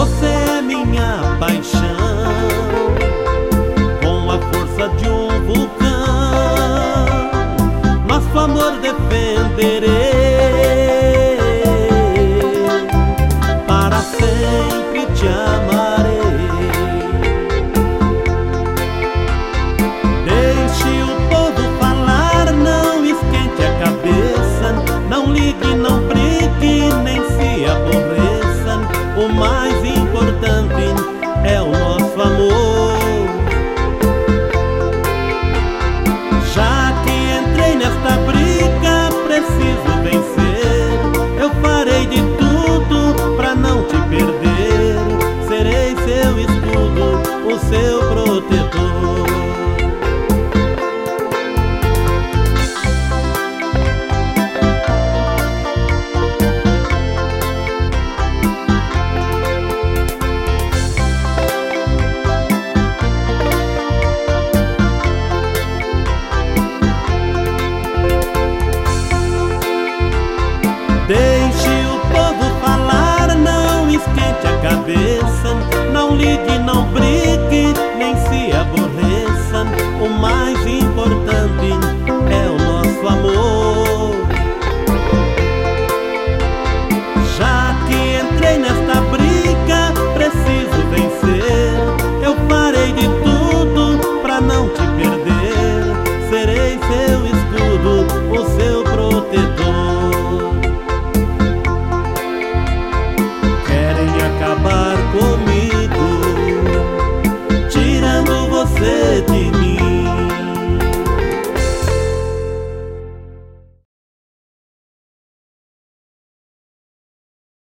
Você é minha paixão, com a força de um vulcão, nosso amor defenderei, para sempre te amarei. Deixe o povo falar, não esquente a cabeça, não ligue, não brigue, nem se aborreça. O mais importante é o nosso amor.